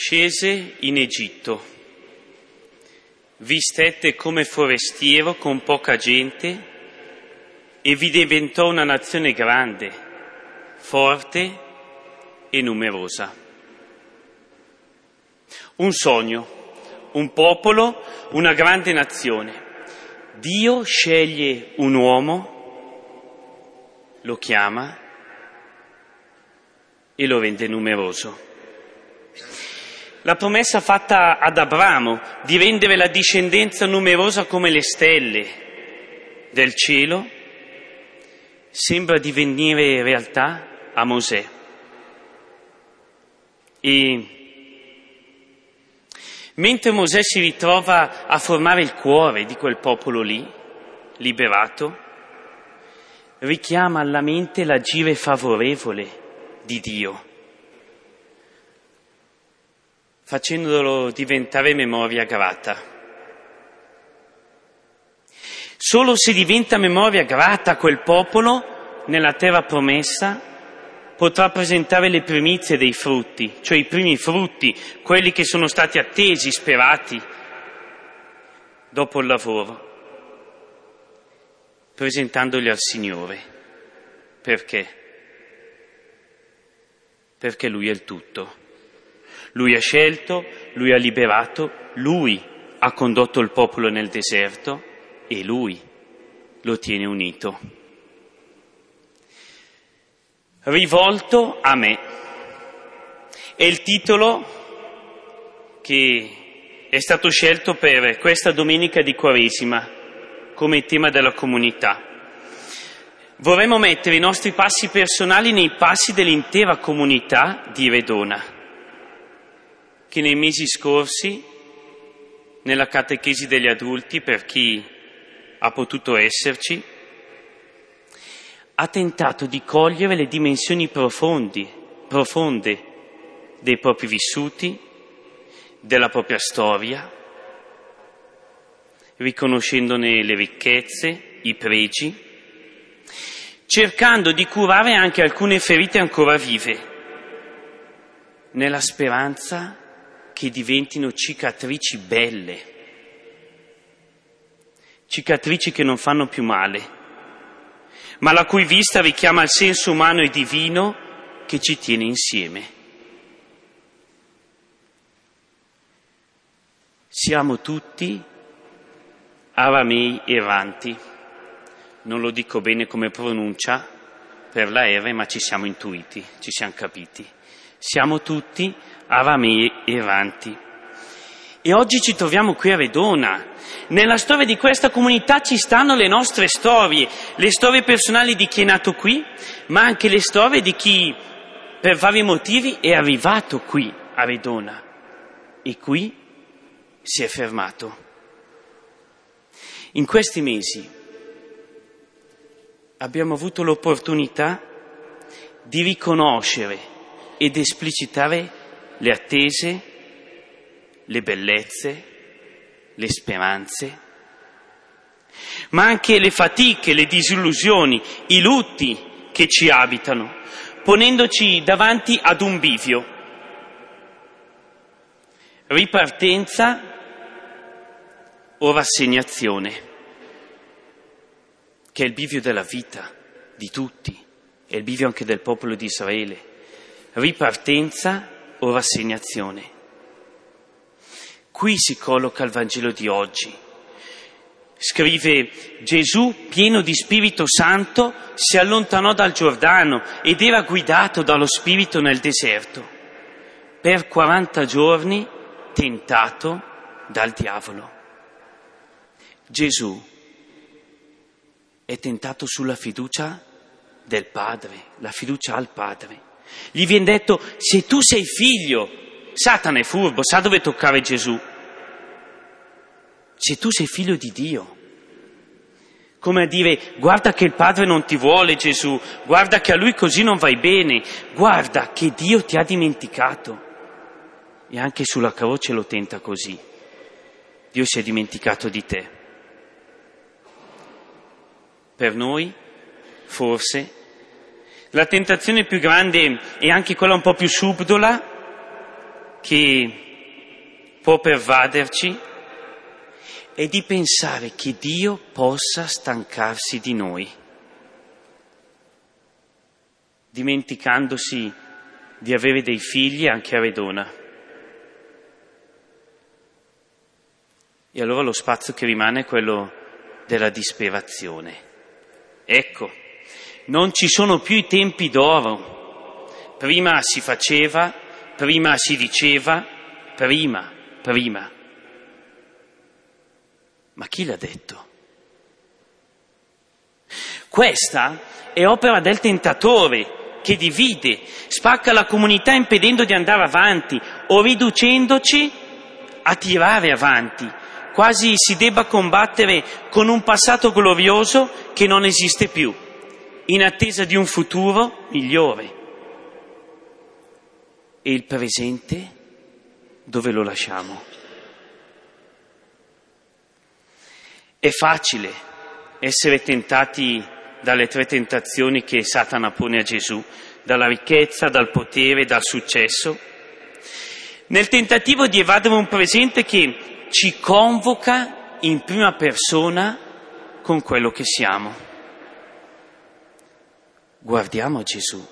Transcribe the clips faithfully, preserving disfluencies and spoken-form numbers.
Scese in Egitto, vi stette come forestiero con poca gente e vi diventò una nazione grande, forte e numerosa. Un sogno, un popolo, una grande nazione. Dio sceglie un uomo, lo chiama e lo rende numeroso. La promessa fatta ad Abramo di rendere la discendenza numerosa come le stelle del cielo sembra divenire realtà a Mosè. E mentre Mosè si ritrova a formare il cuore di quel popolo lì, liberato, richiama alla mente l'agire favorevole di Dio, facendolo diventare memoria grata. Solo se diventa memoria grata quel popolo nella terra promessa potrà presentare le primizie dei frutti, cioè i primi frutti, quelli che sono stati attesi, sperati dopo il lavoro, presentandoli al Signore. Perché? Perché Lui è il tutto. Lui ha scelto, Lui ha liberato, Lui ha condotto il popolo nel deserto e Lui lo tiene unito. Rivolto a me è il titolo che è stato scelto per questa domenica di Quaresima come tema della comunità. Vorremmo mettere i nostri passi personali nei passi dell'intera comunità di Redona, che nei mesi scorsi, nella catechesi degli adulti, per chi ha potuto esserci, ha tentato di cogliere le dimensioni profondi, profonde dei propri vissuti, della propria storia, riconoscendone le ricchezze, i pregi, cercando di curare anche alcune ferite ancora vive, nella speranza che diventino cicatrici belle, cicatrici che non fanno più male, ma la cui vista richiama il senso umano e divino che ci tiene insieme. Siamo tutti aramei erranti. Non lo dico bene come pronuncia per la R, ma ci siamo intuiti, ci siamo capiti. Siamo tutti aramei erranti. E oggi ci troviamo qui a Redona. Nella storia di questa comunità ci stanno le nostre storie, le storie personali di chi è nato qui, ma anche le storie di chi per vari motivi è arrivato qui a Redona e qui si è fermato. In questi mesi abbiamo avuto l'opportunità di riconoscere ed esplicitare le attese, le bellezze, le speranze, ma anche le fatiche, le disillusioni, i lutti che ci abitano, ponendoci davanti ad un bivio. Ripartenza o rassegnazione, che è il bivio della vita di tutti, è il bivio anche del popolo di Israele. Ripartenza o rassegnazione. Qui si colloca il Vangelo di oggi. Scrive: Gesù, pieno di Spirito Santo, si allontanò dal Giordano ed era guidato dallo Spirito nel deserto, per quaranta giorni tentato dal diavolo. Gesù è tentato sulla fiducia del Padre, la fiducia al Padre. Gli viene detto: se tu sei figlio, Satana è furbo, sa dove toccare Gesù. Se tu sei figlio di Dio, come a dire: guarda che il Padre non ti vuole, Gesù, guarda che a Lui così non vai bene, guarda che Dio ti ha dimenticato. E anche sulla croce lo tenta così: Dio si è dimenticato di te. Per noi, forse, la tentazione più grande e anche quella un po' più subdola che può pervaderci è di pensare che Dio possa stancarsi di noi, dimenticandosi di avere dei figli anche a Redona. E allora lo spazio che rimane è quello della disperazione. Ecco, non ci sono più i tempi d'oro. Prima si faceva, prima si diceva, prima, prima. Ma chi l'ha detto? Questa è opera del tentatore che divide, spacca la comunità impedendo di andare avanti o riducendoci a tirare avanti. Quasi si debba combattere con un passato glorioso che non esiste più, in attesa di un futuro migliore. E il presente dove lo lasciamo? È facile essere tentati dalle tre tentazioni che Satana pone a Gesù, dalla ricchezza, dal potere, dal successo, nel tentativo di evadere un presente che ci convoca in prima persona con quello che siamo. Guardiamo a Gesù,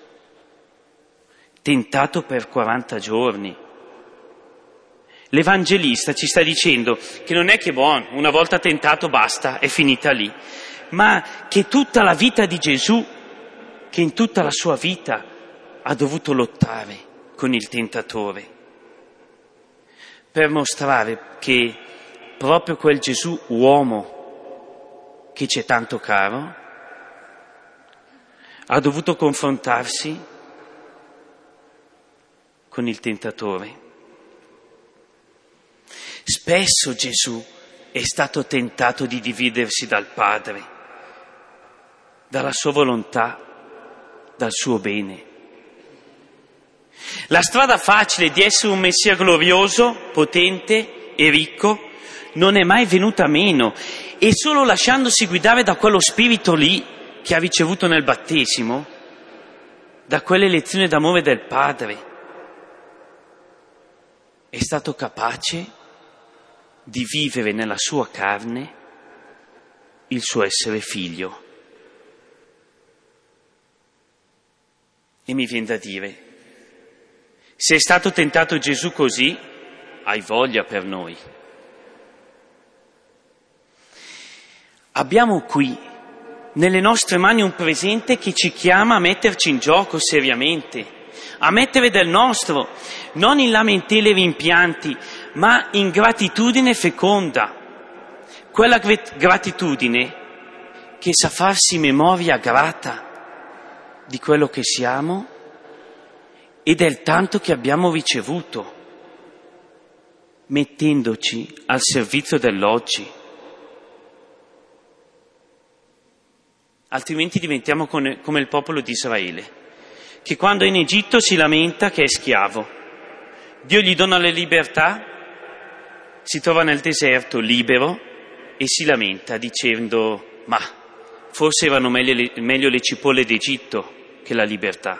tentato per quaranta giorni. L'Evangelista ci sta dicendo che non è che buono, una volta tentato basta, è finita lì, ma che tutta la vita di Gesù, che in tutta la sua vita ha dovuto lottare con il tentatore, per mostrare che proprio quel Gesù uomo che c'è tanto caro ha dovuto confrontarsi con il tentatore. Spesso Gesù è stato tentato di dividersi dal Padre, dalla sua volontà, dal suo bene. La strada facile di essere un Messia glorioso, potente e ricco non è mai venuta meno, e solo lasciandosi guidare da quello spirito lì che ha ricevuto nel battesimo, da quelle lezioni d'amore del Padre, è stato capace di vivere nella sua carne il suo essere figlio. E mi viene da dire, se è stato tentato Gesù così, hai voglia per noi. Abbiamo qui nelle nostre mani un presente che ci chiama a metterci in gioco seriamente, a mettere del nostro, non in lamentele e rimpianti, ma in gratitudine feconda, quella gratitudine che sa farsi memoria grata di quello che siamo e del tanto che abbiamo ricevuto, mettendoci al servizio dell'oggi. Altrimenti diventiamo come il popolo di Israele, che quando è in Egitto si lamenta che è schiavo. Dio gli dona la libertà, si trova nel deserto libero e si lamenta dicendo: ma forse erano meglio le, meglio le cipolle d'Egitto che la libertà.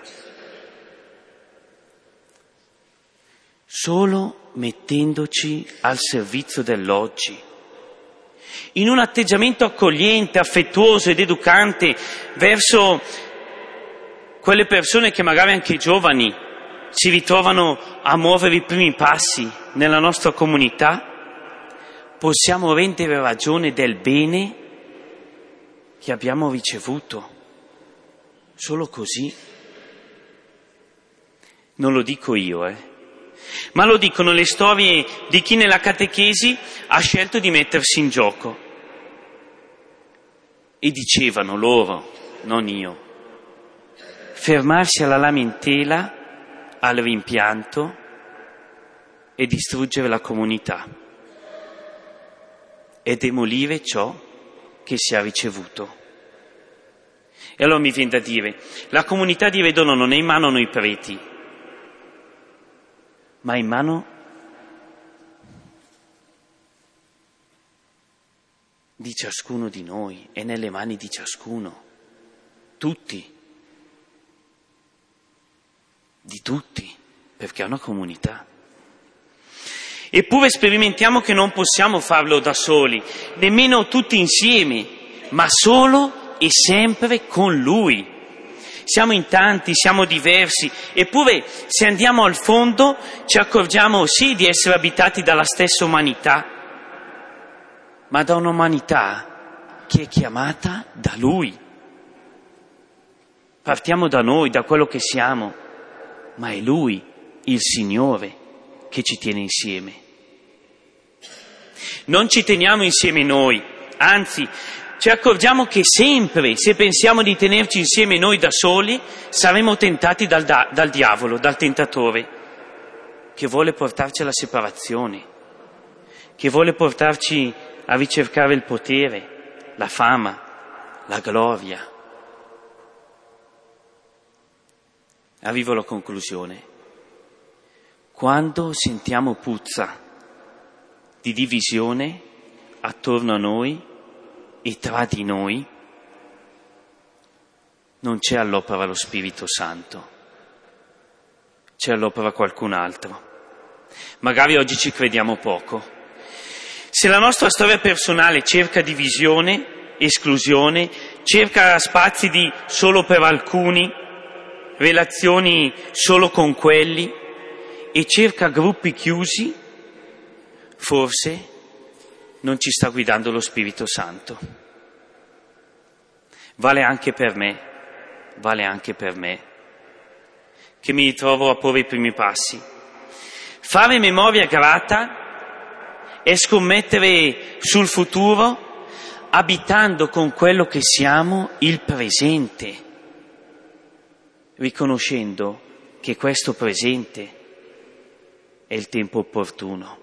Solo mettendoci al servizio dell'oggi, in un atteggiamento accogliente, affettuoso ed educante verso quelle persone che magari anche giovani si ritrovano a muovere i primi passi nella nostra comunità, possiamo rendere ragione del bene che abbiamo ricevuto. Solo così. Non lo dico io, eh. Ma lo dicono le storie di chi nella catechesi ha scelto di mettersi in gioco. E dicevano loro, non io, fermarsi alla lamentela, al rimpianto e distruggere la comunità e demolire ciò che si è ricevuto. E allora mi viene da dire, la comunità di Redona non è in mano a noi preti, ma in mano di ciascuno di noi, è nelle mani di ciascuno, tutti, di tutti, perché è una comunità. Eppure sperimentiamo che non possiamo farlo da soli, nemmeno tutti insieme, ma solo e sempre con Lui. Siamo in tanti, siamo diversi, eppure se andiamo al fondo ci accorgiamo sì di essere abitati dalla stessa umanità, ma da un'umanità che è chiamata da Lui. Partiamo da noi, da quello che siamo, ma è Lui, il Signore, che ci tiene insieme. Non ci teniamo insieme noi, anzi, ci accorgiamo che sempre, se pensiamo di tenerci insieme noi da soli, saremo tentati dal, da, dal diavolo, dal tentatore, che vuole portarci alla separazione, che vuole portarci a ricercare il potere, la fama, la gloria. Arrivo alla conclusione. Quando sentiamo puzza di divisione attorno a noi e tra di noi, non c'è all'opera lo Spirito Santo, c'è all'opera qualcun altro. Magari oggi ci crediamo poco. Se la nostra storia personale cerca divisione, esclusione, cerca spazi di solo per alcuni, relazioni solo con quelli e cerca gruppi chiusi, forse non ci sta guidando lo Spirito Santo. Vale anche per me, vale anche per me, che mi ritrovo a porre i primi passi. Fare memoria grata è scommettere sul futuro, abitando con quello che siamo il presente, riconoscendo che questo presente è il tempo opportuno.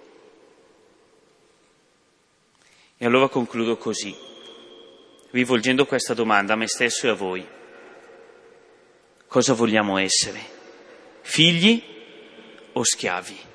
E allora concludo così, rivolgendo questa domanda a me stesso e a voi. Cosa vogliamo essere? Figli o schiavi?